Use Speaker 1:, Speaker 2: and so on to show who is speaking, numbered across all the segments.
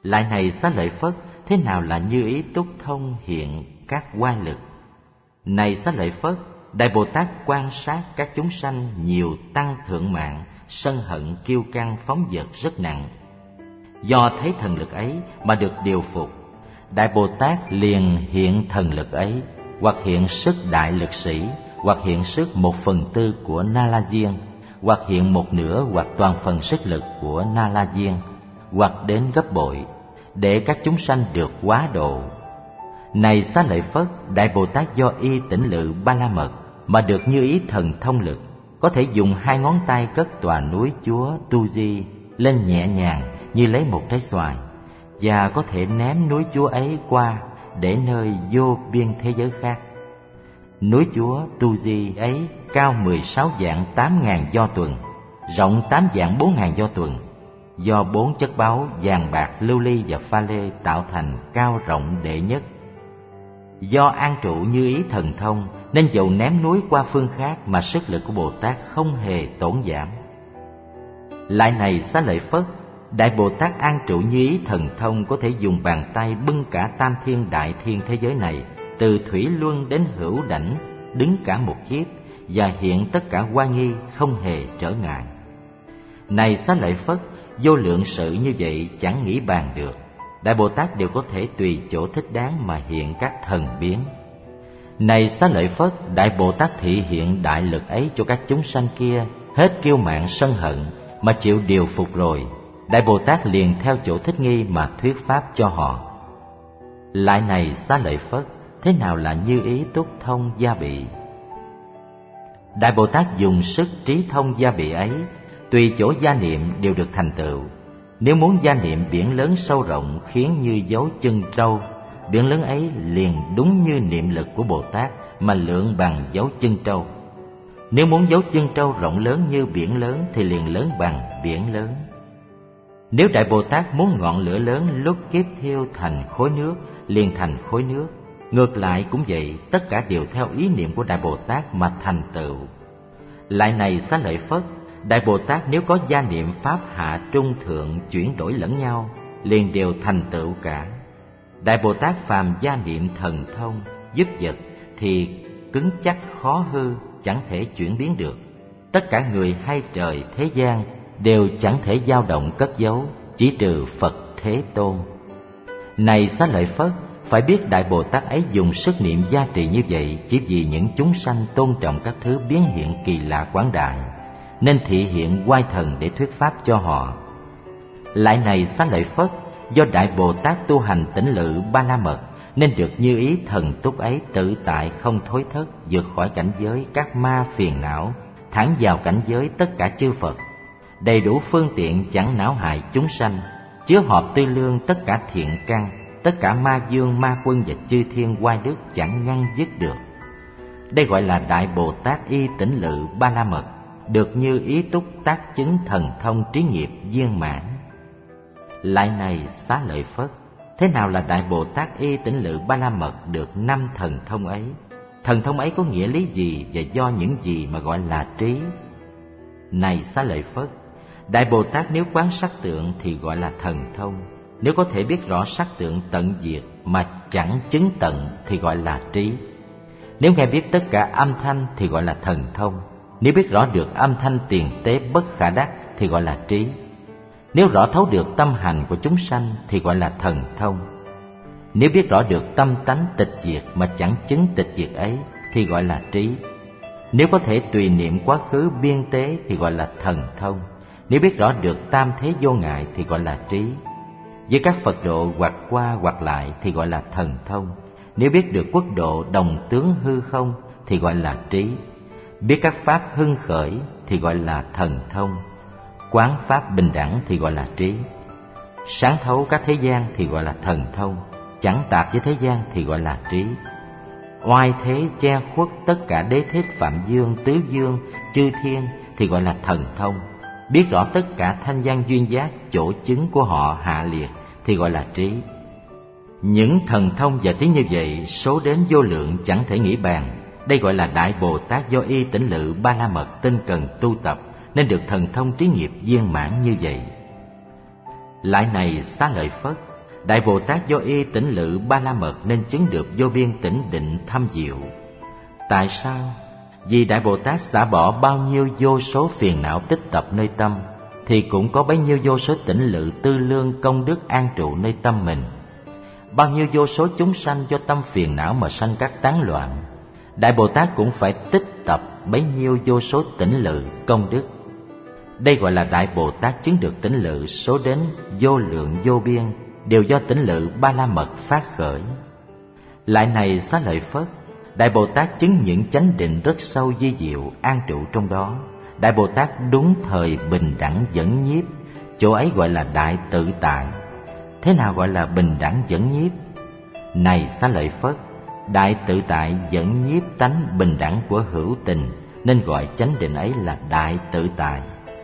Speaker 1: Lại này Xá Lợi Phất, thế nào là như ý túc thông hiện các oai lực? Này Xá Lợi Phất, Đại Bồ Tát quan sát các chúng sanh nhiều tăng thượng mạng, sân hận kiêu căng phóng dật rất nặng. Do thấy thần lực ấy mà được điều phục, Đại Bồ Tát liền hiện thần lực ấy, hoặc hiện sức đại lực sĩ, hoặc hiện sức 1/4 của Na La Diên, hoặc hiện 1/2 hoặc toàn phần sức lực của Na La Diên, hoặc đến gấp bội, để các chúng sanh được hóa độ. Này Xá Lợi Phất, Đại Bồ Tát do y tỉnh lự Ba La Mật mà được như ý thần thông lực, có thể dùng 2 ngón tay cất tòa núi Chúa Tu Di lên nhẹ nhàng như lấy một trái xoài, và có thể ném núi Chúa ấy qua để nơi vô biên thế giới khác. Núi Chúa Tu Di ấy cao 16 vạn 8.000 do tuần, rộng 8 vạn 4.000 do tuần, do 4 chất báu vàng bạc, lưu ly và pha lê tạo thành, cao rộng đệ nhất. Do an trụ như ý thần thông nên dầu ném núi qua phương khác mà sức lực của Bồ Tát không hề tổn giảm. Lại này Xá Lợi Phất, Đại Bồ Tát an trụ như ý thần thông có thể dùng bàn tay bưng cả tam thiên đại thiên thế giới này, từ thủy luân đến hữu đảnh, đứng cả một kiếp, và hiện tất cả oai nghi không hề trở ngại. Này Xá Lợi Phất, vô lượng sự như vậy chẳng nghĩ bàn được. Đại Bồ Tát đều có thể tùy chỗ thích đáng mà hiện các thần biến. Này Xá Lợi Phất, Đại Bồ Tát thị hiện đại lực ấy cho các chúng sanh kia hết kiêu mạn sân hận mà chịu điều phục rồi, Đại Bồ Tát liền theo chỗ thích nghi mà thuyết pháp cho họ. Lại này Xá Lợi Phất, thế nào là như ý túc thông gia bị? Đại Bồ Tát dùng sức trí thông gia bị ấy, tùy chỗ gia niệm đều được thành tựu. Nếu muốn gia niệm biển lớn sâu rộng khiến như dấu chân trâu, biển lớn ấy liền đúng như niệm lực của Bồ Tát mà lượng bằng dấu chân trâu. Nếu muốn dấu chân trâu rộng lớn như biển lớn thì liền lớn bằng biển lớn. Nếu Đại Bồ Tát muốn ngọn lửa lớn lúc kiếp thiêu thành khối nước, liền thành khối nước. Ngược lại cũng vậy, tất cả đều theo ý niệm của Đại Bồ Tát mà thành tựu. Lại này Xá Lợi Phất, Đại Bồ Tát nếu có gia niệm pháp hạ trung thượng chuyển đổi lẫn nhau, liền đều thành tựu cả. Đại Bồ Tát phàm gia niệm thần thông giúp vật thì cứng chắc khó hư, chẳng thể chuyển biến được. Tất cả người hay trời thế gian đều chẳng thể dao động cất giấu, chỉ trừ Phật Thế Tôn. Này Xá Lợi Phất, phải biết Đại Bồ Tát ấy dùng sức niệm gia trì như vậy chỉ vì những chúng sanh tôn trọng các thứ biến hiện kỳ lạ quảng đại, nên thị hiện oai thần để thuyết pháp cho họ. Lại này Xá Lợi Phất, do Đại Bồ Tát tu hành tỉnh lự Ba La Mật nên được như ý thần túc ấy tự tại không thối thất, vượt khỏi cảnh giới các ma phiền não, thẳng vào cảnh giới tất cả chư Phật, đầy đủ phương tiện chẳng não hại chúng sanh, chứa họp tư lương tất cả thiện căn, tất cả ma dương ma quân và chư thiên oai đức chẳng ngăn dứt được. Đây gọi là Đại Bồ Tát y tỉnh lự Ba La Mật, được như ý túc tác chứng thần thông trí nghiệp viên mãn. Lại này Xá Lợi Phất, thế nào là Đại Bồ Tát y tỉnh lự Ba La Mật được 5 thần thông ấy? Thần thông ấy có nghĩa lý gì và do những gì mà gọi là trí? Này Xá Lợi Phất, Đại Bồ Tát nếu quán sắc tượng thì gọi là thần thông. Nếu có thể biết rõ sắc tượng tận diệt mà chẳng chứng tận thì gọi là trí. Nếu nghe biết tất cả âm thanh thì gọi là thần thông. Nếu biết rõ được âm thanh tiền tế bất khả đắc thì gọi là trí. Nếu rõ thấu được tâm hành của chúng sanh thì gọi là thần thông. Nếu biết rõ được tâm tánh tịch diệt mà chẳng chứng tịch diệt ấy thì gọi là trí. Nếu có thể tùy niệm quá khứ biên tế thì gọi là thần thông. Nếu biết rõ được tam thế vô ngại thì gọi là trí. Với các Phật độ hoặc qua hoặc lại thì gọi là thần thông. Nếu biết được quốc độ đồng tướng hư không thì gọi là trí. Biết các pháp hưng khởi thì gọi là thần thông. Quán pháp bình đẳng thì gọi là trí. Sáng thấu các thế gian thì gọi là thần thông. Chẳng tạp với thế gian thì gọi là trí. Oai thế che khuất tất cả đế thích phạm dương, tứ dương, chư thiên thì gọi là thần thông. Biết rõ tất cả thanh văn duyên giác, chỗ chứng của họ hạ liệt thì gọi là trí. Những thần thông và trí như vậy số đến vô lượng chẳng thể nghĩ bàn. Đây gọi là Đại Bồ Tát do y tỉnh lự Ba La Mật tinh cần tu tập nên được thần thông trí nghiệp viên mãn như vậy. Lại này Xá Lợi Phất, Đại Bồ Tát do y tỉnh lự Ba La Mật nên chứng được vô biên tĩnh định thâm diệu. Tại sao? Vì Đại Bồ Tát xả bỏ bao nhiêu vô số phiền não tích tập nơi tâm, thì cũng có bấy nhiêu vô số tỉnh lự tư lương công đức an trụ nơi tâm mình. Bao nhiêu vô số chúng sanh do tâm phiền não mà sanh các tán loạn, Đại Bồ Tát cũng phải tích tập bấy nhiêu vô số tỉnh lự công đức. Đây gọi là Đại Bồ Tát chứng được tỉnh lự số đến vô lượng vô biên, đều do tỉnh lự Ba La Mật phát khởi. Lại này Xá Lợi Phất, Đại Bồ Tát chứng những chánh định rất sâu vi diệu an trụ trong đó. Đại Bồ Tát đúng thời bình đẳng dẫn nhiếp, chỗ ấy gọi là Đại Tự Tại. Thế nào gọi là bình đẳng dẫn nhiếp? Này Xá Lợi Phất, Đại Tự Tại dẫn nhiếp tánh bình đẳng của hữu tình, nên gọi chánh định ấy là Đại Tự Tại.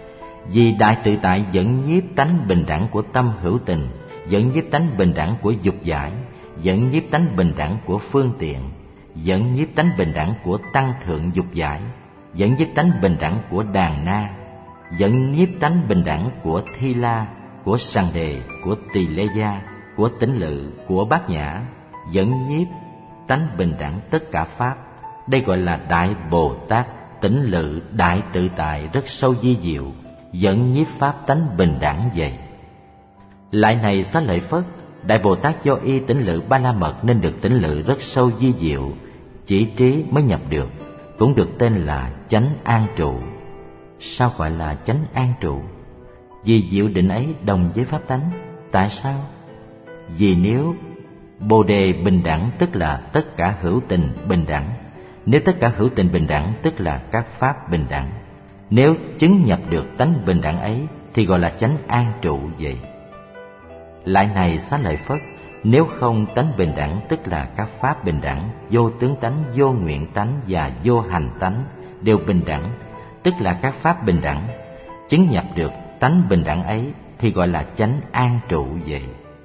Speaker 1: Vì Đại Tự Tại dẫn nhiếp tánh bình đẳng của tâm hữu tình, dẫn nhiếp tánh bình đẳng của dục giải, dẫn nhiếp tánh bình đẳng của phương tiện, dẫn nhiếp tánh bình đẳng của tăng thượng dục giải, dẫn nhiếp tánh bình đẳng của đàn na, dẫn nhiếp tánh bình đẳng của thi la, của sằng đề, của tỳ lê gia, của tỉnh lự, của bát nhã, dẫn nhiếp tánh bình đẳng tất cả pháp. Đây gọi là Đại Bồ Tát tỉnh lự Đại Tự Tại rất sâu vi diệu, dẫn nhiếp pháp tánh bình đẳng vậy. Lại này Xá Lợi Phất, Đại Bồ Tát do y tỉnh lự Ba La Mật nên được tỉnh lự rất sâu vi diệu, chỉ trí mới nhập được, cũng được tên là chánh an trụ. Sao gọi là chánh an trụ? Vì diệu định ấy đồng với pháp tánh. Tại sao? Vì nếu Bồ đề bình đẳng tức là tất cả hữu tình bình đẳng, nếu tất cả hữu tình bình đẳng tức là các pháp bình đẳng. Nếu chứng nhập được tánh bình đẳng ấy thì gọi là chánh an trụ vậy. Lại này Xá Lợi Phất, nếu không tánh bình đẳng tức là các pháp bình đẳng, vô tướng tánh, vô nguyện tánh và vô hành tánh đều bình đẳng, tức là các pháp bình đẳng. Chứng nhập được tánh bình đẳng ấy thì gọi là chánh an trụ vậy.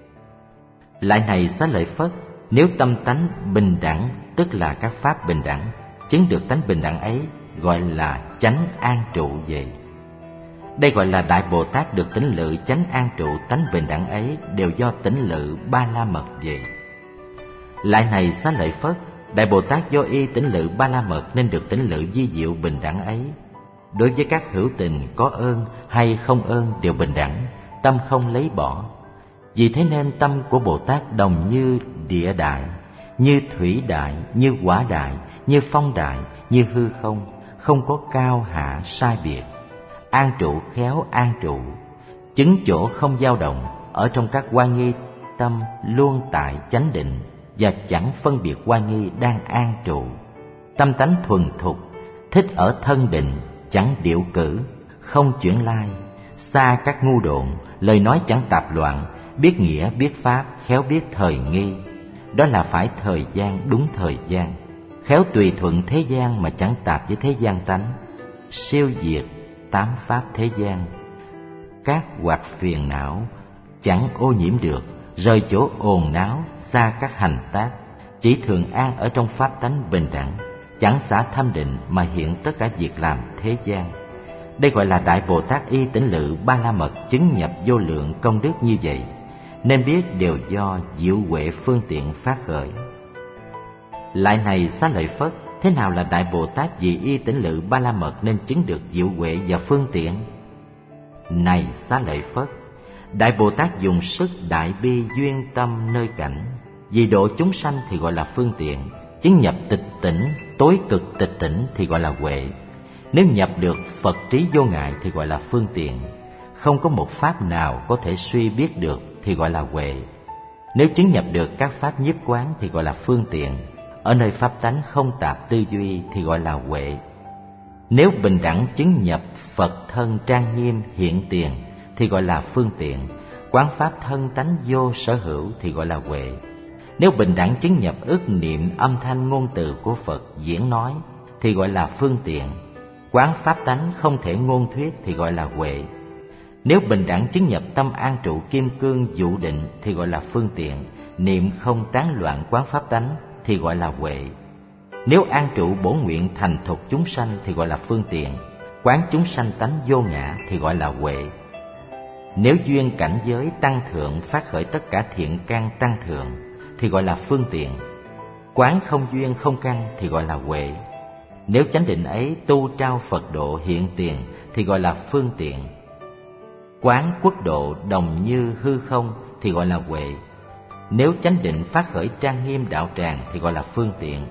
Speaker 1: Lại này Xá Lợi Phất, nếu tâm tánh bình đẳng tức là các pháp bình đẳng, chứng được tánh bình đẳng ấy gọi là chánh an trụ vậy. Đây gọi là Đại Bồ Tát được tỉnh lự chánh an trụ tánh bình đẳng ấy đều do tỉnh lự Ba La Mật vậy. Lại này Xá Lợi Phất, Đại Bồ Tát do y tỉnh lự Ba La Mật nên được tỉnh lự vi diệu bình đẳng ấy. Đối với các hữu tình có ơn hay không ơn đều bình đẳng, tâm không lấy bỏ. Vì thế nên tâm của Bồ Tát đồng như địa đại, như thủy đại, như quả đại, như phong đại, như hư không, không có cao hạ sai biệt. An trụ khéo an trụ, chứng chỗ không dao động, ở trong các oai nghi tâm luôn tại chánh định và chẳng phân biệt oai nghi đang an trụ. Tâm tánh thuần thục, thích ở thân định, chẳng điệu cử, không chuyển lai, xa các ngu độn, lời nói chẳng tạp loạn, biết nghĩa biết pháp, khéo biết thời nghi. Đó là phải thời gian đúng thời gian, khéo tùy thuận thế gian mà chẳng tạp với thế gian tánh, siêu diệt tám pháp thế gian. Các hoạt phiền não chẳng ô nhiễm được, rời chỗ ồn náo, xa các hành tác, chỉ thường an ở trong pháp tánh bình đẳng, chẳng xả tham định mà hiện tất cả việc làm thế gian. Đây gọi là Đại Bồ Tát y tỉnh lự Ba La Mật chứng nhập vô lượng công đức như vậy, nên biết đều do diệu huệ phương tiện phát khởi. Lại này Xá Lợi Phất, thế nào là Đại Bồ Tát vì y tỉnh lự Ba La Mật nên chứng được diệu huệ và phương tiện? Này Xá Lợi Phất, Đại Bồ Tát dùng sức đại bi duyên tâm nơi cảnh, vì độ chúng sanh thì gọi là phương tiện, chứng nhập tịch tỉnh, tối cực tịch tỉnh thì gọi là huệ. Nếu nhập được Phật trí vô ngại thì gọi là phương tiện, không có một pháp nào có thể suy biết được thì gọi là huệ. Nếu chứng nhập được các pháp nhiếp quán thì gọi là phương tiện, ở nơi pháp tánh không tạp tư duy thì gọi là huệ. Nếu bình đẳng chứng nhập Phật thân trang nghiêm hiện tiền thì gọi là phương tiện, quán pháp thân tánh vô sở hữu thì gọi là huệ. Nếu bình đẳng chứng nhập ức niệm âm thanh ngôn từ của Phật diễn nói thì gọi là phương tiện, quán pháp tánh không thể ngôn thuyết thì gọi là huệ. Nếu bình đẳng chứng nhập tâm an trụ kim cương dụ định thì gọi là phương tiện, niệm không tán loạn quán pháp tánh thì gọi là huệ. Nếu an trụ bổ nguyện thành thục chúng sanh thì gọi là phương tiện, quán chúng sanh tánh vô ngã thì gọi là huệ. Nếu duyên cảnh giới tăng thượng phát khởi tất cả thiện căn tăng thượng thì gọi là phương tiện. Quán không duyên không căn thì gọi là huệ. Nếu chánh định ấy tu trao Phật độ hiện tiền thì gọi là phương tiện. Quán quốc độ đồng như hư không thì gọi là huệ. Nếu chánh định phát khởi trang nghiêm đạo tràng thì gọi là phương tiện.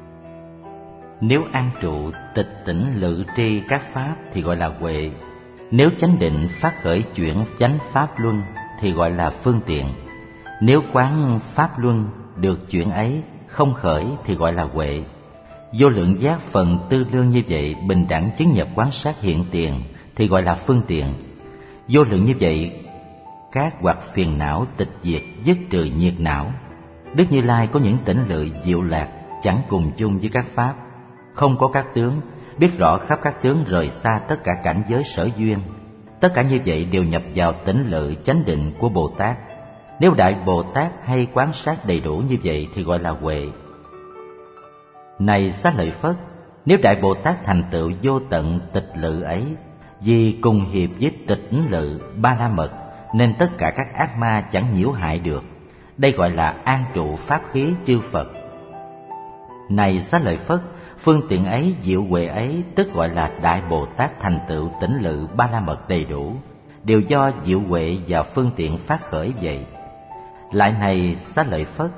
Speaker 1: Nếu an trụ tịch tỉnh lự tri các pháp thì gọi là huệ. Nếu chánh định phát khởi chuyển chánh pháp luân thì gọi là phương tiện. Nếu quán pháp luân được chuyển ấy không khởi thì gọi là huệ. Vô lượng giác phần tư lương như vậy bình đẳng chứng nhập quán sát hiện tiền thì gọi là phương tiện. Vô lượng như vậy các hoặc phiền não tịch diệt dứt trừ nhiệt não. Đức Như Lai có những tỉnh lự diệu lạc chẳng cùng chung với các pháp, không có các tướng, biết rõ khắp các tướng rời xa tất cả cảnh giới sở duyên. Tất cả như vậy đều nhập vào tỉnh lự chánh định của Bồ Tát. Nếu Đại Bồ Tát hay quán sát đầy đủ như vậy thì gọi là huệ. Này Xá Lợi Phất, nếu Đại Bồ Tát thành tựu vô tận tịch lự ấy, vì cùng hiệp với tịch lự Ba La Mật, nên tất cả các ác ma chẳng nhiễu hại được. Đây gọi là an trụ pháp khí chư Phật. Này Xá Lợi Phất, phương tiện ấy, diệu huệ ấy, tức gọi là Đại Bồ Tát thành tựu tỉnh lự Ba La Mật đầy đủ, đều do diệu huệ và phương tiện phát khởi vậy. Lại này Xá Lợi Phất,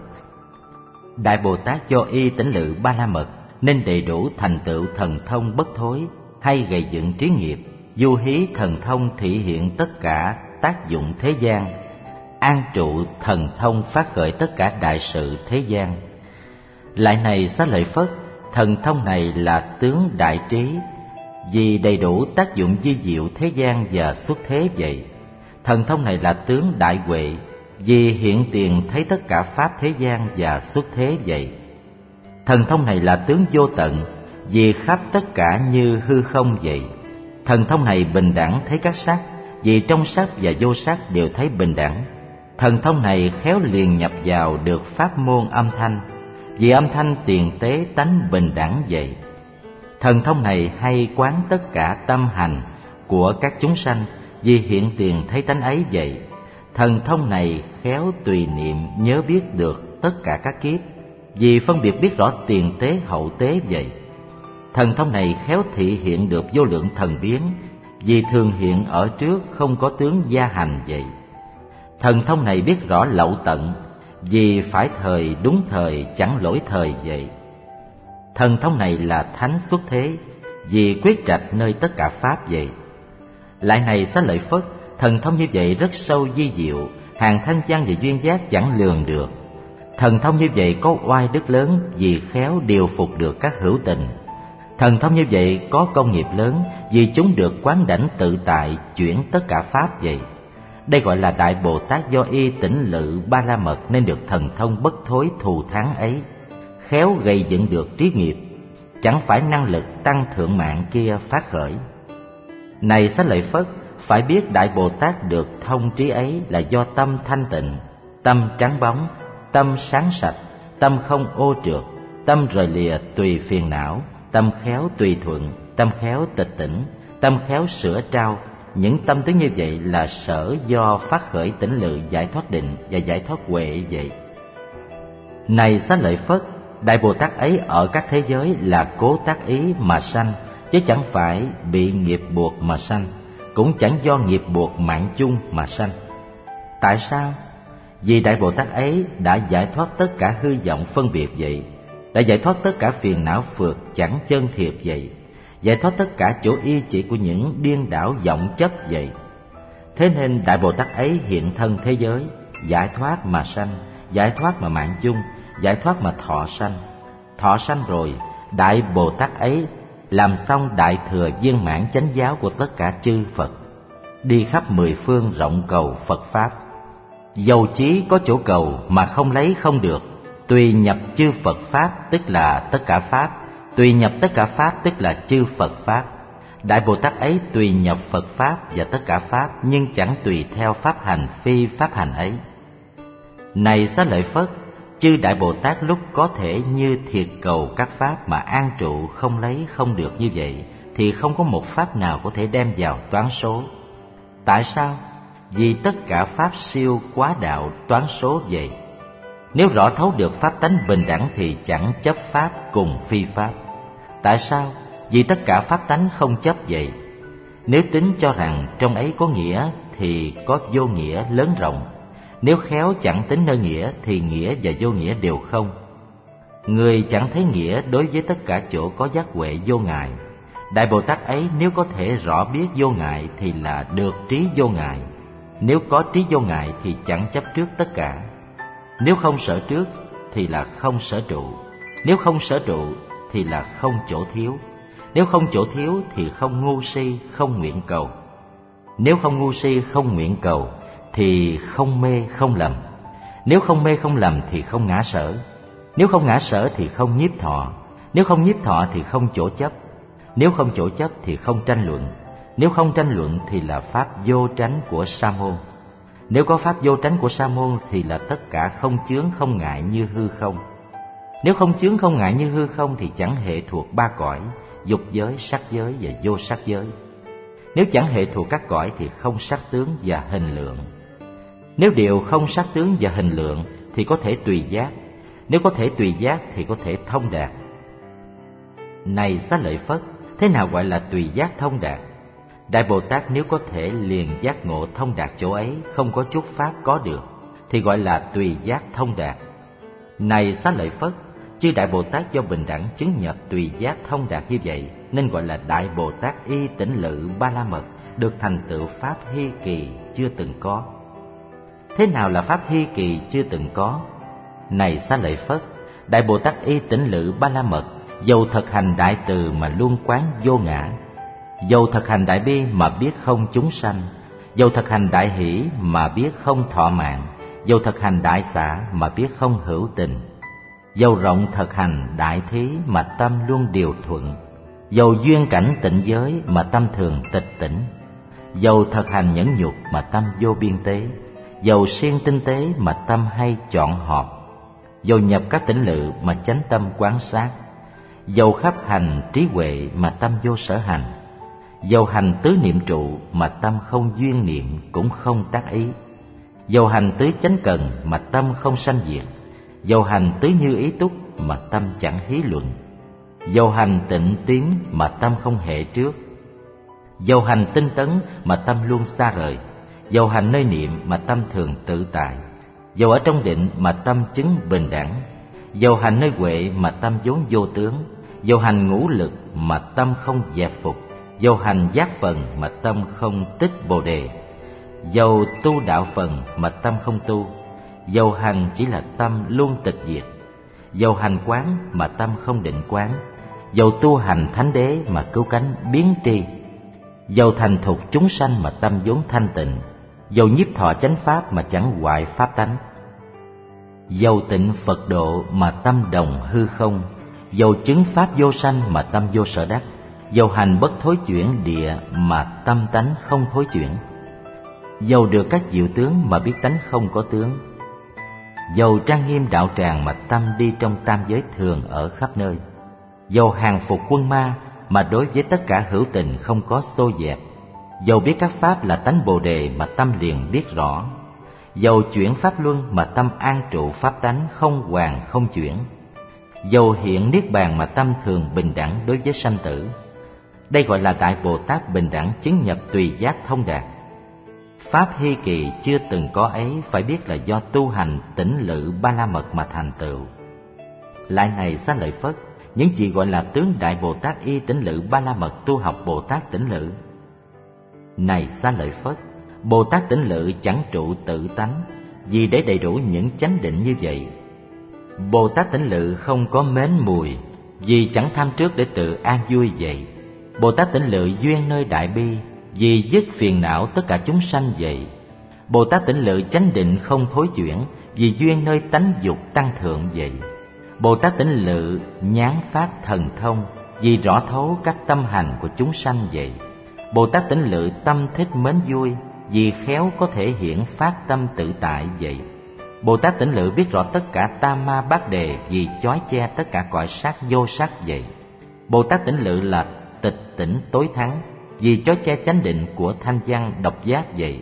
Speaker 1: Đại Bồ Tát do y tỉnh lự Ba La Mật nên đầy đủ thành tựu thần thông bất thối, hay gây dựng trí nghiệp, du hí thần thông thị hiện tất cả tác dụng thế gian, an trụ thần thông phát khởi tất cả đại sự thế gian. Lại này Xá Lợi Phất, thần thông này là tướng đại trí, vì đầy đủ tác dụng di diệu thế gian và xuất thế vậy. Thần thông này là tướng đại huệ, vì hiện tiền thấy tất cả pháp thế gian và xuất thế vậy. Thần thông này là tướng vô tận, vì khắp tất cả như hư không vậy. Thần thông này bình đẳng thấy các sắc, vì trong sắc và vô sắc đều thấy bình đẳng. Thần thông này khéo liền nhập vào được pháp môn âm thanh, vì âm thanh tiền tế tánh bình đẳng vậy. Thần thông này hay quán tất cả tâm hành của các chúng sanh, vì hiện tiền thấy tánh ấy vậy. Thần thông này khéo tùy niệm nhớ biết được tất cả các kiếp, vì phân biệt biết rõ tiền tế hậu tế vậy. Thần thông này khéo thị hiện được vô lượng thần biến, vì thường hiện ở trước không có tướng gia hành vậy. Thần thông này biết rõ lậu tận, vì phải thời đúng thời chẳng lỗi thời vậy. Thần thông này là thánh xuất thế, vì quyết trạch nơi tất cả pháp vậy. Lại này Xá Lợi Phất, thần thông như vậy rất sâu di diệu, hàng thanh văn và duyên giác chẳng lường được. Thần thông như vậy có oai đức lớn, vì khéo điều phục được các hữu tình. Thần thông như vậy có công nghiệp lớn, vì chúng được quán đảnh tự tại chuyển tất cả pháp vậy. Đây gọi là Đại Bồ Tát do y tỉnh lự Ba La Mật nên được thần thông bất thối thù thắng ấy, khéo gây dựng được trí nghiệp, chẳng phải năng lực tăng thượng mạng kia phát khởi. Này Xá Lợi Phất, phải biết Đại Bồ Tát được thông trí ấy là do tâm thanh tịnh, tâm trắng bóng, tâm sáng sạch, tâm không ô trượt, tâm rời lìa tùy phiền não, tâm khéo tùy thuận, tâm khéo tịch tỉnh, tâm khéo sửa trao. Những tâm tướng như vậy là sở do phát khởi tỉnh lự giải thoát định và giải thoát huệ vậy. Này Xá Lợi Phất, Đại Bồ Tát ấy ở các thế giới là cố tác ý mà sanh, chứ chẳng phải bị nghiệp buộc mà sanh, cũng chẳng do nghiệp buộc mạng chung mà sanh. Tại sao? Vì Đại Bồ Tát ấy đã giải thoát tất cả hư vọng phân biệt vậy, đã giải thoát tất cả phiền não phượt chẳng chân thiệp vậy, giải thoát tất cả chỗ y chỉ của những điên đảo vọng chấp vậy. Thế nên Đại Bồ Tát ấy hiện thân thế giới, giải thoát mà sanh, giải thoát mà mạng chung, giải thoát mà thọ sanh. Thọ sanh rồi, Đại Bồ Tát ấy làm xong đại thừa viên mãn chánh giáo của tất cả chư Phật, đi khắp mười phương rộng cầu Phật Pháp. Dầu chí có chỗ cầu mà không lấy không được, tùy nhập chư Phật Pháp tức là tất cả Pháp, tùy nhập tất cả Pháp tức là chư Phật Pháp. Đại Bồ Tát ấy tùy nhập Phật Pháp và tất cả Pháp, nhưng chẳng tùy theo Pháp hành phi Pháp hành ấy. Này Xá Lợi Phất, chư Đại Bồ Tát lúc có thể như thiệt cầu các Pháp mà an trụ không lấy không được như vậy, thì không có một Pháp nào có thể đem vào toán số. Tại sao? vì tất cả pháp siêu quá đạo toán số vậy. Nếu rõ thấu được pháp tánh bình đẳng thì chẳng chấp pháp cùng phi pháp. Tại sao? Vì tất cả pháp tánh không chấp vậy. Nếu tính cho rằng trong ấy có nghĩa thì có vô nghĩa lớn rộng. Nếu khéo chẳng tính nơi nghĩa thì nghĩa và vô nghĩa đều không. Người chẳng thấy nghĩa đối với tất cả chỗ có giác huệ vô ngại. Đại Bồ Tát ấy nếu có thể rõ biết vô ngại thì là được trí vô ngại. Nếu có trí vô ngại thì chẳng chấp trước tất cả. Nếu không sở trước thì là không sở trụ. Nếu không sở trụ thì là không chỗ thiếu. Nếu không chỗ thiếu thì không ngu si, không nguyện cầu. Nếu không ngu si, không nguyện cầu thì không mê, không lầm. Nếu không mê, không lầm thì không ngã sở. Nếu không ngã sở thì không nhiếp thọ. Nếu không nhiếp thọ thì không chỗ chấp. Nếu không chỗ chấp thì không tranh luận. Nếu không tranh luận thì là pháp vô tránh của Sa môn. Nếu có pháp vô tránh của Sa môn thì là tất cả không chướng không ngại như hư không. Nếu không chướng không ngại như hư không thì chẳng hệ thuộc ba cõi, dục giới, sắc giới và vô sắc giới. Nếu chẳng hệ thuộc các cõi thì không sắc tướng và hình lượng. Nếu đều không sắc tướng và hình lượng thì có thể tùy giác. Nếu có thể tùy giác thì có thể thông đạt. Này Xá Lợi Phất, thế nào gọi là tùy giác thông đạt? Đại Bồ Tát nếu có thể liền giác ngộ thông đạt chỗ ấy, không có chút pháp có được, thì gọi là tùy giác thông đạt. Này Xá Lợi Phất, chư Đại Bồ Tát do bình đẳng chứng nhập tùy giác thông đạt như vậy, nên gọi là Đại Bồ Tát y tỉnh lự ba la mật, được thành tựu pháp hy kỳ chưa từng có. Thế nào là pháp hy kỳ chưa từng có? Này Xá Lợi Phất, Đại Bồ Tát y tỉnh lự ba la mật, dầu thực hành đại từ mà luôn quán vô ngã, dầu thực hành đại bi mà biết không chúng sanh, dầu thực hành đại hỷ mà biết không thọ mạng, dầu thực hành đại xả mà biết không hữu tình, dầu rộng thực hành đại thí mà tâm luôn điều thuận, dầu duyên cảnh tịnh giới mà tâm thường tịch tỉnh, dầu thực hành nhẫn nhục mà tâm vô biên tế, dầu siêng tinh tế mà tâm hay chọn họp, dầu nhập các tỉnh lự mà chánh tâm quán sát, dầu khắp hành trí huệ mà tâm vô sở hành, dầu hành tứ niệm trụ mà tâm không duyên niệm cũng không tác ý, dầu hành tứ chánh cần mà tâm không sanh diệt, dầu hành tứ như ý túc mà tâm chẳng hí luận, dầu hành tịnh tiến mà tâm không hệ trước, dầu hành tinh tấn mà tâm luôn xa rời, dầu hành nơi niệm mà tâm thường tự tại, dầu ở trong định mà tâm chứng bình đẳng, dầu hành nơi huệ mà tâm vốn vô tướng, dầu hành ngũ lực mà tâm không dẹp phục, dầu hành giác phần mà tâm không tích bồ đề, dầu tu đạo phần mà tâm không tu, dầu hành chỉ là tâm luôn tịch diệt, dầu hành quán mà tâm không định quán, dầu tu hành thánh đế mà cứu cánh biến tri, dầu thành thục chúng sanh mà tâm vốn thanh tịnh, dầu nhiếp thọ chánh pháp mà chẳng hoại pháp tánh, dầu tịnh Phật độ mà tâm đồng hư không, dầu chứng pháp vô sanh mà tâm vô sở đắc, dầu hành bất thối chuyển địa mà tâm tánh không thối chuyển, dầu được các diệu tướng mà biết tánh không có tướng, dầu trang nghiêm đạo tràng mà tâm đi trong tam giới thường ở khắp nơi, dầu hàng phục quân ma mà đối với tất cả hữu tình không có xô dẹp, dầu biết các pháp là tánh bồ đề mà tâm liền biết rõ, dầu chuyển pháp luân mà tâm an trụ pháp tánh không hoàn không chuyển, dầu hiện niết bàn mà tâm thường bình đẳng đối với sanh tử. Đây gọi là Đại Bồ Tát bình đẳng chứng nhập tùy giác thông đạt. Pháp hy kỳ chưa từng có ấy phải biết là do tu hành tỉnh lự ba la mật mà thành tựu. Lại này Xá Lợi Phất, những gì gọi là tướng Đại Bồ Tát y tỉnh lự ba la mật tu học Bồ Tát tỉnh lự. Này Xá Lợi Phất, Bồ Tát tỉnh lự chẳng trụ tự tánh, vì để đầy đủ những chánh định như vậy. Bồ Tát tỉnh lự không có mến mùi, vì chẳng tham trước để tự an vui vậy. Bồ Tát tỉnh lự duyên nơi đại bi, vì dứt phiền não tất cả chúng sanh vậy. Bồ Tát tỉnh lự chánh định không thối chuyển, vì duyên nơi tánh dục tăng thượng vậy. Bồ Tát tỉnh lự nhán pháp thần thông, vì rõ thấu các tâm hành của chúng sanh vậy. Bồ Tát tỉnh lự tâm thích mến vui, vì khéo có thể hiện phát tâm tự tại vậy. Bồ Tát tỉnh lự biết rõ tất cả tam ma bát đề, vì chói che tất cả cõi sắc vô sắc vậy. Bồ Tát tỉnh lự là tịch tỉnh tối thắng, vì chói che chánh định của thanh văn độc giác vậy.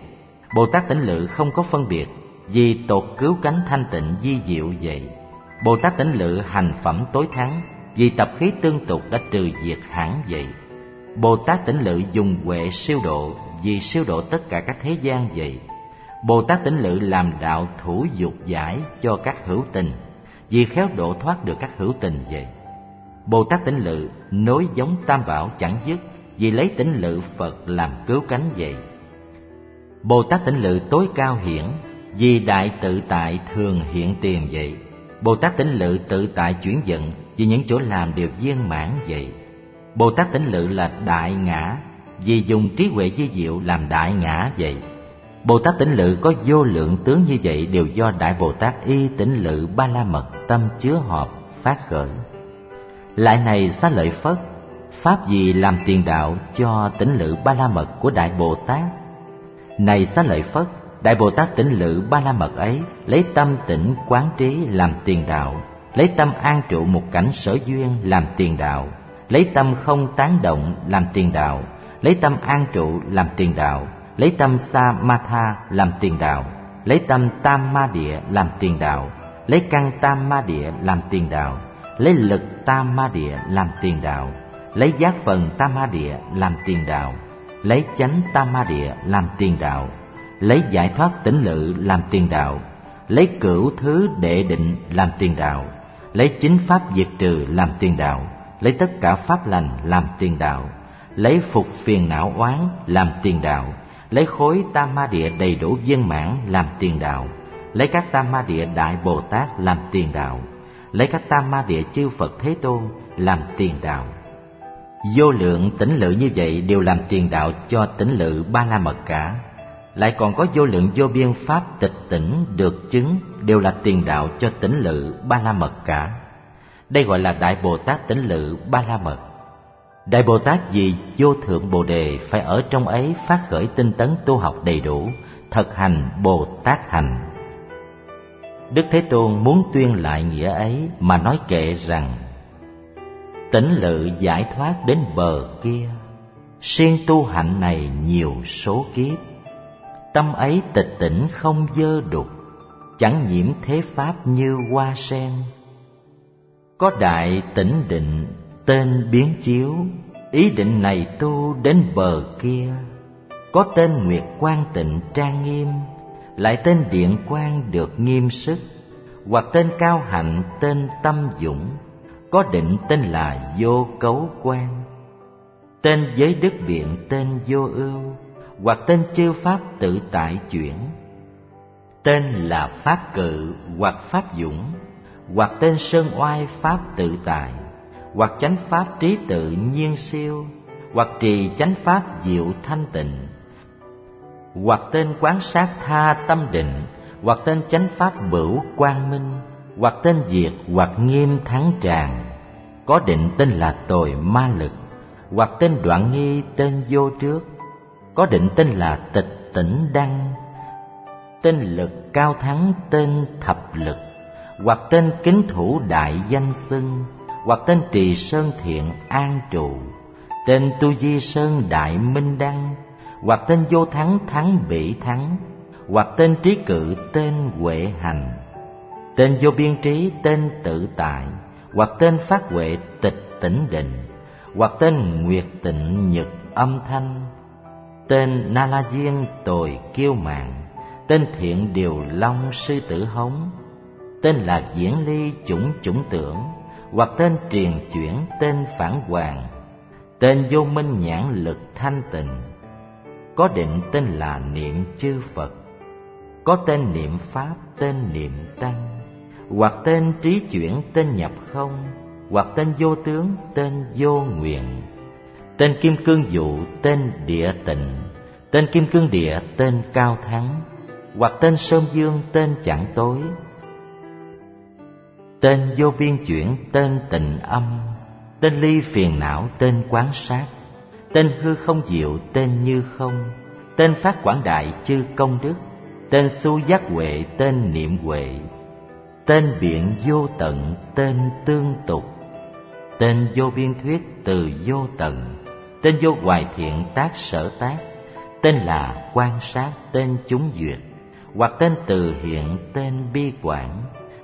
Speaker 1: Bồ Tát Tỉnh Lự không có phân biệt, vì tột cứu cánh thanh tịnh vi diệu vậy. Bồ Tát Tỉnh Lự hành phẩm tối thắng, vì tập khí tương tục đã trừ diệt hẳn vậy. Bồ Tát Tỉnh Lự dùng huệ siêu độ, vì siêu độ tất cả các thế gian vậy. Bồ Tát Tỉnh Lự làm đạo thủ dục giải cho các hữu tình, vì khéo độ thoát được các hữu tình vậy. Bồ Tát Tỉnh Lự nối giống Tam Bảo chẳng dứt, vì lấy Tỉnh Lự Phật làm cứu cánh vậy. Bồ Tát Tỉnh Lự tối cao hiển, vì đại tự tại thường hiện tiền vậy. Bồ Tát Tỉnh Lự tự tại chuyển vận, vì những chỗ làm đều viên mãn vậy. Bồ Tát Tỉnh Lự là đại ngã, vì dùng trí huệ vi diệu làm đại ngã vậy. Bồ Tát Tỉnh Lự có vô lượng tướng như vậy đều do Đại Bồ Tát Y Tỉnh Lự Ba La Mật tâm chứa họp phát khởi. Lại này Xá Lợi Phất, pháp gì làm tiền đạo cho Tỉnh Lự Ba La Mật của Đại Bồ Tát? Này Xá Lợi Phất, Đại Bồ Tát Tỉnh Lự Ba La Mật ấy lấy tâm tỉnh quán trí làm tiền đạo, lấy tâm an trụ một cảnh sở duyên làm tiền đạo, lấy tâm không tán động làm tiền đạo, lấy tâm an trụ làm tiền đạo, lấy tâm Samatha làm tiền đạo, lấy tâm Tam Ma Địa làm tiền đạo, lấy căn Tam Ma Địa làm tiền đạo, lấy lực Tam Ma Địa làm tiền đạo, lấy giác phần Tam Ma Địa làm tiền đạo, lấy chánh Tam Ma Địa làm tiền đạo, lấy giải thoát Tỉnh Lự làm tiền đạo, lấy cửu thứ đệ định làm tiền đạo, lấy chính pháp diệt trừ làm tiền đạo, lấy tất cả pháp lành làm tiền đạo, lấy phục phiền não oán làm tiền đạo, lấy khối Tam Ma Địa đầy đủ viên mãn làm tiền đạo, lấy các Tam Ma Địa Đại Bồ Tát làm tiền đạo, lấy các Tam Ma Địa chư Phật Thế Tôn làm tiền đạo. Vô lượng Tỉnh Lự như vậy đều làm tiền đạo cho Tỉnh Lự Ba La Mật cả. Lại còn có vô lượng vô biên pháp tịch tỉnh được chứng đều là tiền đạo cho Tỉnh Lự Ba La Mật cả. Đây gọi là Đại Bồ Tát Tỉnh Lự Ba La Mật. Đại Bồ Tát vì vô thượng Bồ Đề phải ở trong ấy phát khởi tinh tấn tu học đầy đủ, thực hành Bồ Tát hành. Đức Thế Tôn muốn tuyên lại nghĩa ấy mà nói kệ rằng: Tỉnh Lự giải thoát đến bờ kia, siêng tu hạnh này nhiều số kiếp. Tâm ấy tịch tỉnh không dơ đục, chẳng nhiễm thế pháp như hoa sen. Có đại tỉnh định tên biến chiếu, ý định này tu đến bờ kia. Có tên Nguyệt Quang Tịnh trang nghiêm, lại tên Điện Quang được nghiêm sức. Hoặc tên Cao Hạnh tên Tâm Dũng, có định tên là Vô Cấu Quang. Tên Giới Đức Biện tên Vô Ưu, hoặc tên chư pháp tự tại chuyển. Tên là Pháp Cự hoặc Pháp Dũng, hoặc tên Sơn Oai pháp tự tại, hoặc chánh pháp trí tự nhiên siêu, hoặc trì chánh pháp diệu thanh tịnh, hoặc tên quán sát tha tâm định, hoặc tên chánh pháp bửu quang minh, hoặc tên diệt hoặc nghiêm thắng tràng. Có định tên là Tồi Ma Lực, hoặc tên đoạn nghi tên Vô Trước. Có định tên là Tịch Tỉnh Đăng, tên Lực Cao Thắng tên Thập Lực, hoặc tên Kính Thủ Đại Danh Xưng, hoặc tên Trì Sơn Thiện An Trụ, tên Tu Di Sơn Đại Minh Đăng, hoặc tên Vô Thắng Thắng Bỉ Thắng, hoặc tên Trí Cự tên Huệ Hành, tên Vô Biên Trí tên Tự Tại, hoặc tên Phát Huệ Tịch Tỉnh Định, hoặc tên Nguyệt Tịnh Nhật Âm Thanh, tên Na La Diên Tồi Kiêu Mạng, tên Thiện Điều Long Sư Tử Hống, tên là Diễn Ly Chủng Chủng Tưởng, hoặc tên Triền Chuyển tên Phản Hoàng, tên Vô Minh Nhãn Lực Thanh Tịnh. Có định tên là Niệm Chư Phật. Có tên Niệm Pháp tên Niệm Tăng, hoặc tên Trí Chuyển tên Nhập Không, hoặc tên Vô Tướng tên Vô Nguyện, tên Kim Cương Dụ tên Địa Tịnh, tên Kim Cương Địa tên Cao Thắng, hoặc tên Sơn Dương tên Chẳng Tối, tên Vô Biên Chuyển tên Tịnh Âm, tên Ly Phiền Não tên Quán Sát, tên Hư Không Diệu tên Như Không, tên Phát Quảng Đại chư Công Đức, tên Xu Giác Huệ tên Niệm Huệ, tên Biện Vô Tận tên Tương Tục, tên Vô Biên Thuyết từ Vô Tận, tên Vô Hoài Thiện tác Sở Tác, tên là quan sát tên chúng duyệt, hoặc tên từ hiện tên bi quản,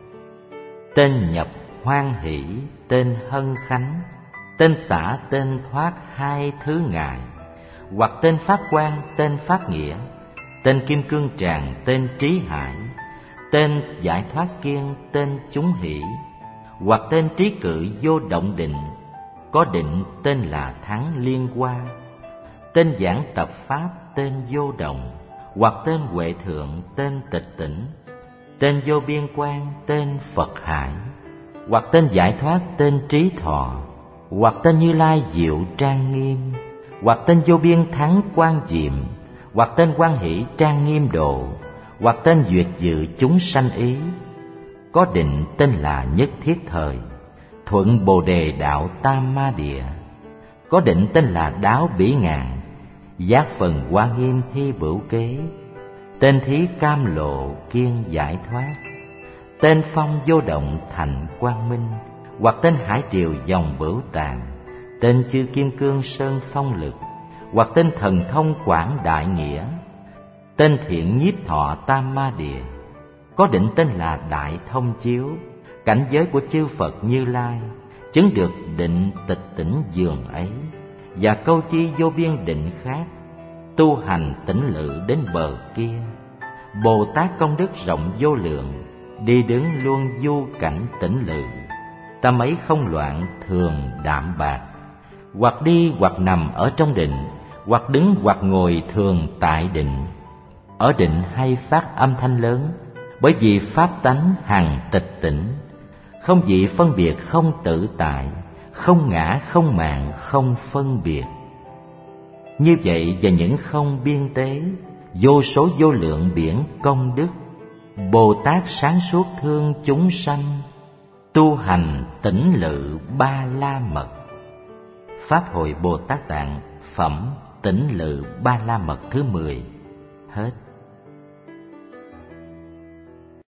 Speaker 1: tên nhập hoan hỷ tên hân khánh, tên xả tên thoát hai thứ ngài, hoặc tên phát quan tên phát nghĩa, tên kim cương tràng tên trí hải, tên giải thoát kiên tên chúng hỷ, hoặc tên trí cự vô động định, có định tên là thắng liên hoa, tên giảng tập pháp tên vô động, hoặc tên huệ thượng tên tịch tỉnh, tên vô biên quan tên Phật hải, hoặc tên giải thoát tên trí thọ, hoặc tên Như Lai diệu trang nghiêm, hoặc tên vô biên thắng quan diệm, hoặc tên quan hỷ trang nghiêm độ, hoặc tên duyệt dự chúng sanh ý, có định tên là nhất thiết thời, thuận bồ đề đạo tam ma địa, có định tên là đáo bỉ ngạn, giác phần hoa nghiêm thi bửu kế, tên thí cam lộ kiên giải thoát, tên phong vô động thành quang minh, hoặc tên hải triều dòng bửu tàn, tên chư kim cương sơn phong lực, hoặc tên thần thông quảng đại nghĩa, tên thiện nhiếp thọ tam ma địa, có định tên là đại thông chiếu, cảnh giới của chư Phật Như Lai, chứng được định tịch tỉnh dường ấy, và câu chi vô biên định khác, tu hành tỉnh lự đến bờ kia. Bồ Tát công đức rộng vô lượng, đi đứng luôn du cảnh tỉnh lự, tâm ấy không loạn thường đạm bạc, hoặc đi hoặc nằm ở trong định, hoặc đứng hoặc ngồi thường tại định. Ở định hay phát âm thanh lớn, bởi vì pháp tánh hằng tịch tỉnh, không dị phân biệt không tự tại, không ngã không mạn không phân biệt. Như vậy và những không biên tế, vô số vô lượng biển công đức, Bồ Tát sáng suốt thương chúng sanh, tu hành tỉnh lự ba la mật. Pháp hội Bồ Tát Tạng phẩm tỉnh lự ba la mật thứ 10 hết.